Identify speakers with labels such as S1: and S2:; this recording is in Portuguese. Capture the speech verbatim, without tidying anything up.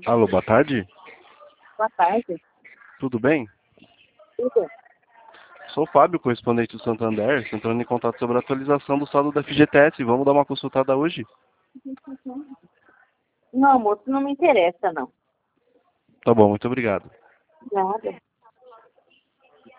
S1: Alô, boa tarde.
S2: Boa tarde.
S1: Tudo bem?
S2: Tudo?
S1: Sou o Fábio, correspondente do Santander, entrando em contato sobre a atualização do saldo da F G T S. Vamos dar uma consultada hoje?
S2: Não, moço, não me interessa, não.
S1: Tá bom, muito obrigado.
S2: Nada.